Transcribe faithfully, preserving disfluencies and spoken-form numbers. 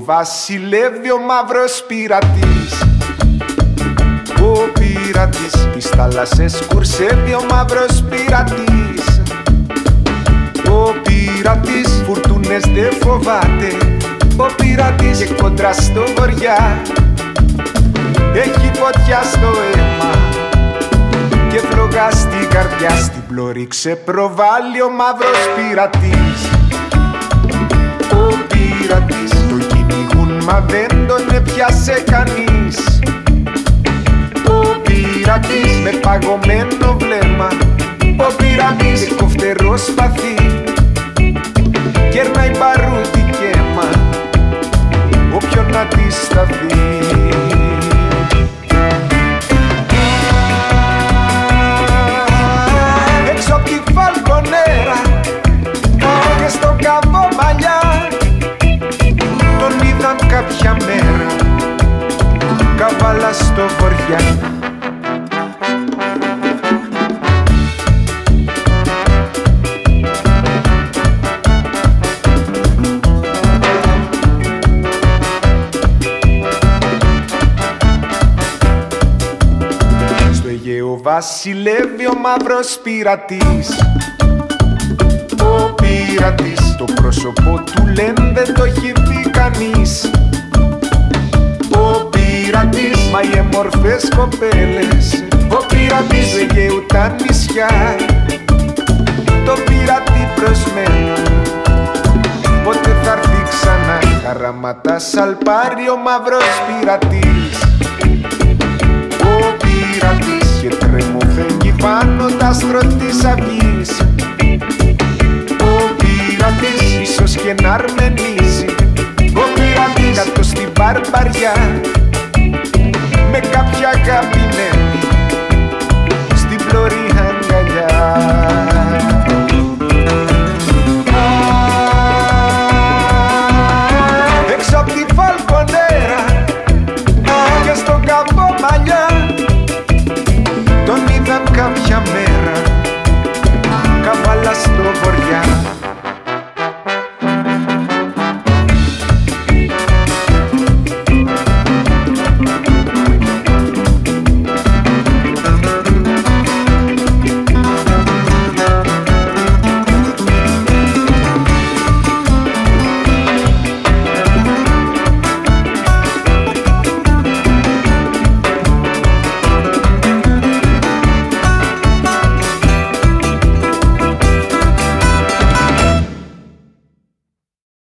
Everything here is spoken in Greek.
βασιλεύει ο μαύρος πειρατής. Ο πειρατής τις θάλασσες κουρσεύει ο μαύρος πειρατής. Ο πειρατής φουρτούνες δεν φοβάται. Ο πειρατής και κοντρά στο βοριά έχει φωτιά στο αίμα και φλογά στην καρδιά. Στην πλώρη ξεπροβάλλει ο μαύρος πειρατής. Ο πειρατής το κυνηγούν μα δεν τον έπιασε κανείς. Ο πειρατής με παγωμένο βλέμμα. Ο πειρατής και κοφτερό σπαθί κέρνάει μπαρούτι και αίμα όποιον να τη σταθεί. Έξω απ' τη Φαλκονέρα και στον Καβό Μαλλιά τον είδαν κάποια μέρα καβάλα στο βοριά. Βασιλεύει ο μαύρος πειρατής. Ο πειρατής το πρόσωπο του λένε δεν το έχει δει κανείς. Ο πειρατής μα οι εμορφές κοπέλες. Ο πειρατής του Αιγαίου τα νησιά το πειρατή προσμένω πότε θα έρθει ξανά. Χαράματα σαλπάρει ο μαύρος πειρατής. Ο πειρατής και τρεμοφεύγει πάνω τ' άστρο της αυγής. Ο πειρατής ίσως και να αρμενίζει. Ο πειρατής κάτω στην μπαρμπαριά